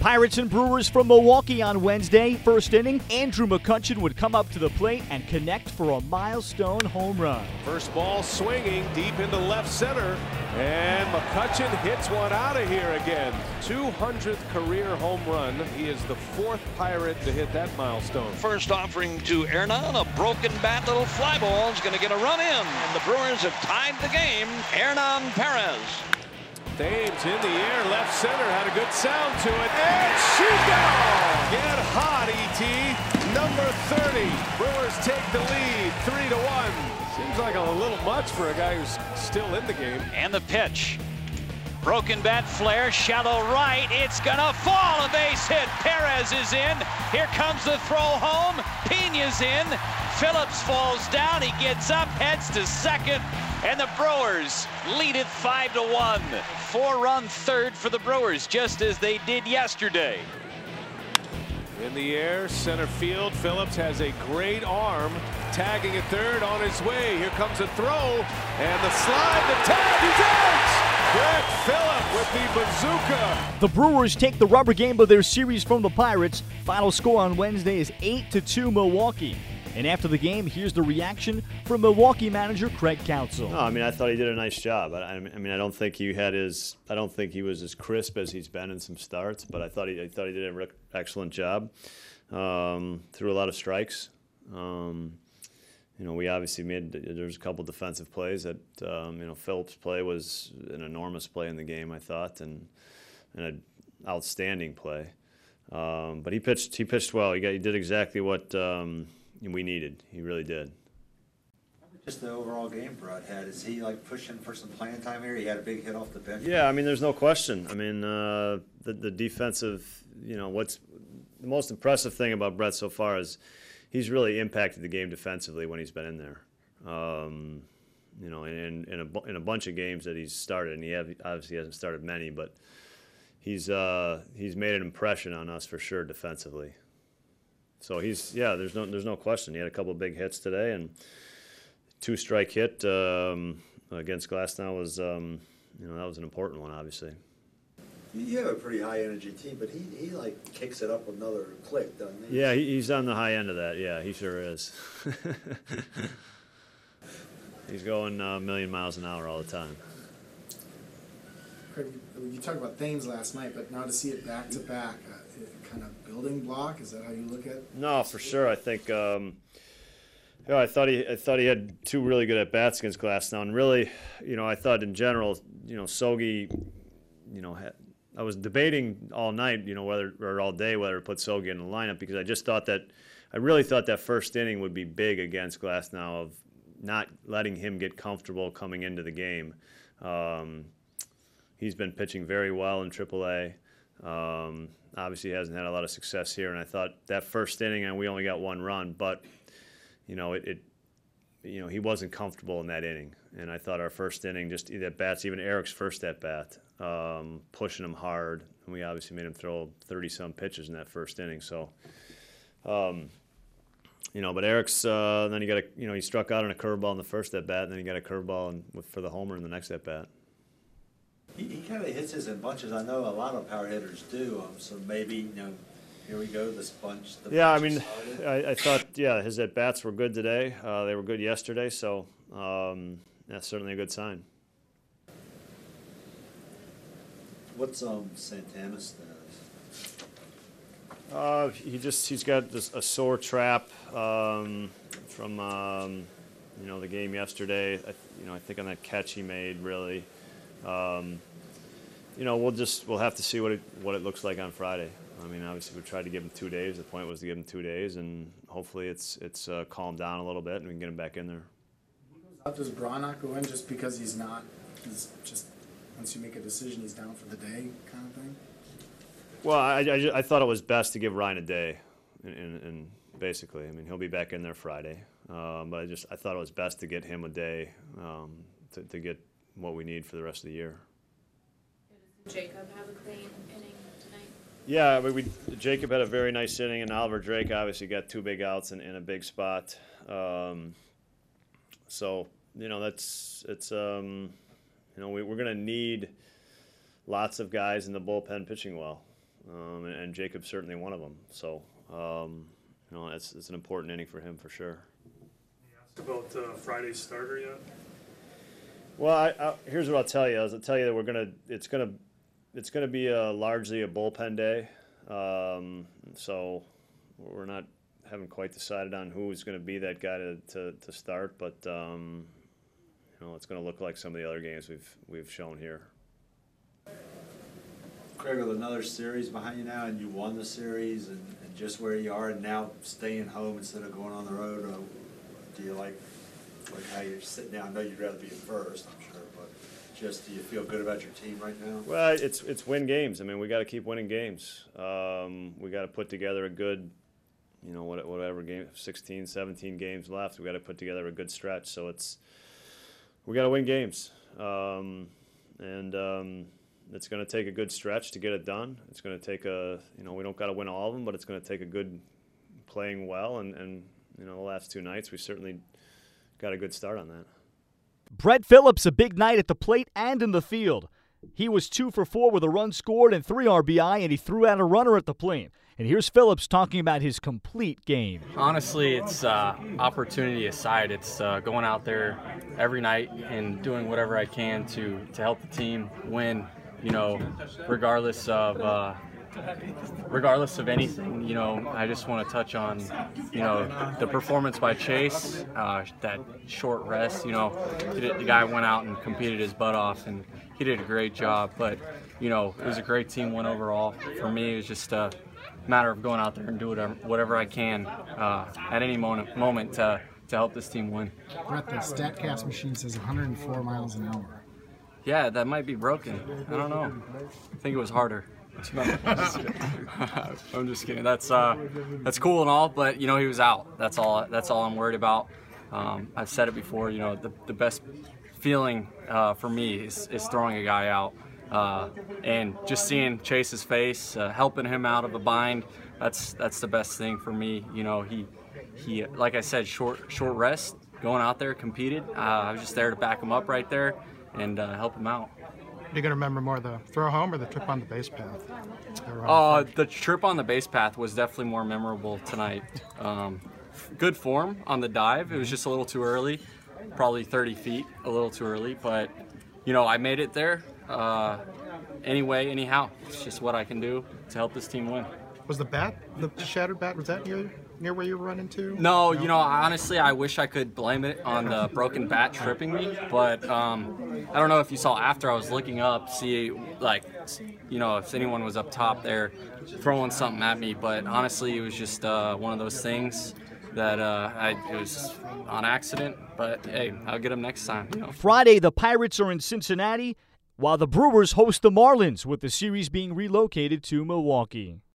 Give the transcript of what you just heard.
Pirates and Brewers from Milwaukee on Wednesday. First inning, Andrew McCutchen would come up to the plate and connect for a milestone home run. First ball swinging deep into left center, and McCutchen hits one out of here again. 200th career home run. He is the fourth Pirate to hit that milestone. First offering to Hernan, a broken bat, little fly ball is going to get a run in, and the Brewers have tied the game. Hernan Perez. Thames in the air, left center, had a good sound to it, and shoot down! Get hot, E.T. Number 30. Brewers take the lead, 3-1. Seems like a little much for a guy who's still in the game. And the pitch. Broken bat flare, shallow right, it's gonna fall, a base hit. Perez is in, here comes the throw home, Pena's in, Phillips falls down, he gets up, heads to second, and the Brewers lead it 5-1. 4-run third for the Brewers, just as they did yesterday. In the air, center field, Phillips has a great arm, tagging at third on his way. Here comes a throw, and the slide, the tag, he's out! Brett Phillips with the bazooka. The Brewers take the rubber game of their series from the Pirates. Final score on Wednesday is 8-2 Milwaukee. And after the game, here's the reaction from Milwaukee manager Craig Counsell. No, I mean, I thought he did a nice job. I mean, I don't think he was as crisp as he's been in some starts, but I thought he did an excellent job. Threw a lot of strikes. We obviously there's a couple defensive plays that, Phillips' play was an enormous play in the game, I thought, and an outstanding play. But he pitched well. He did exactly what we needed. He really did. Just the overall game Brett had. Is he pushing for some playing time here? He had a big hit off the bench. Yeah, I mean, there's no question. I mean, the defensive, what's the most impressive thing about Brett so far is he's really impacted the game defensively when he's been in there. In a bunch of games that he's started, and he obviously hasn't started many, but he's made an impression on us for sure defensively. So there's no question. He had a couple of big hits today, and 2-strike hit against Glasnow was that was an important one, obviously. You have a pretty high energy team, but he kicks it up another click, doesn't he? Yeah, he's on the high end of that. Yeah, he sure is. He's going a million miles an hour all the time. Craig, you talked about Thames last night, but now to see it back to back, kind of building block. Is that how you look at it? No, for sure. I think. I thought he had two really good at bats against Glasnow, and really, I thought in general, Sogi, I was debating all night, whether all day whether to put Sogi in the lineup, because I really thought that first inning would be big against Glasnow of not letting him get comfortable coming into the game. He's been pitching very well in AAA. Obviously, he hasn't had a lot of success here, and I thought that first inning, and we only got one run, but he wasn't comfortable in that inning, and I thought our first inning, just at bats, even Eric's first at bat, pushing him hard, and we obviously made him throw 30-some pitches in that first inning. So, but Eric's then he struck out on a curveball in the first at bat, and then he got a curveball for the homer in the next at bat. He kind of hits this in bunches. I know a lot of power hitters do. So maybe here we go, this bunch. Yeah, I mean, I thought, his at-bats were good today. They were good yesterday, so that's certainly a good sign. What's Santana's status? He's got a sore trap from the game yesterday. I think on that catch he made, really. We'll have to see what it looks like on Friday. I mean, obviously we tried to give him 2 days. The point was to give him 2 days, and hopefully it's calmed down a little bit and we can get him back in there. Does Braun not go in just because he's just once you make a decision he's down for the day kind of thing? Well, I thought it was best to give Ryan a day, and basically, I mean, he'll be back in there Friday. But I thought it was best to get him a day to get what we need for the rest of the year. Does Jacob have a clean inning tonight? Yeah, Jacob had a very nice inning, and Oliver Drake obviously got 2 big outs in a big spot. So we're going to need lots of guys in the bullpen pitching well. and Jacob's certainly one of them. So, you know, it's an important inning for him for sure. About Friday's starter yet? Well, here's what I'll tell you. I'll tell you that it's gonna be largely a bullpen day. So we haven't quite decided on who's going to be that guy to start, but you know, it's going to look like some of the other games we've shown here. Craig, with another series behind you now, and you won the series, and just where you are, and now staying home instead of going on the road, do you like how you're sitting down? I know you'd rather be at first, I'm sure, but just do you feel good about your team right now? Well, it's win games. I mean, we got to keep winning games. We got to put together a good, you know, whatever game, 16, 17 games left. We got to put together a good stretch. So we got to win games, and it's going to take a good stretch to get it done. It's going to take you know, we don't got to win all of them, but it's going to take a good playing well. And you know, the last two nights we certainly got a good start on that. Brett Phillips, a big night at the plate and in the field. He was 2 for 4 with a run scored and 3 RBI, and he threw out a runner at the plate. And here's Phillips talking about his complete game. Honestly, it's opportunity aside. It's going out there every night and doing whatever I can to help the team win, you know, regardless of anything. You know, I just want to touch on, you know, the performance by Chase, that short rest. You know, the guy went out and competed his butt off, and he did a great job. But, you know, it was a great team win overall. For me, it was just a matter of going out there and doing whatever I can at any moment to help this team win. Brett, the StatCast machine says 104 miles an hour. Yeah, that might be broken. I don't know. I think it was harder. I'm just kidding. That's cool and all, but you know, he was out. That's all I'm worried about. I've said it before. You know, the best feeling for me is throwing a guy out, and just seeing Chase's face, helping him out of a bind. That's the best thing for me. You know, he like I said, short rest, going out there, competed. I was just there to back him up right there and help him out. You're going to remember more the throw home or the trip on the base path? The trip on the base path was definitely more memorable tonight. Good form on the dive. It was just a little too early, probably 30 feet, a little too early. But, you know, I made it there anyway, anyhow. It's just what I can do to help this team win. Was the bat, the shattered bat, was that near where you were running to? No, you know, honestly, I wish I could blame it on the broken bat tripping me, but I don't know if you saw after I was looking up, see, like, you know, if anyone was up top there throwing something at me, but honestly, it was just one of those things that it was on accident, but hey, I'll get them next time. You know. Friday, the Pirates are in Cincinnati, while the Brewers host the Marlins, with the series being relocated to Milwaukee.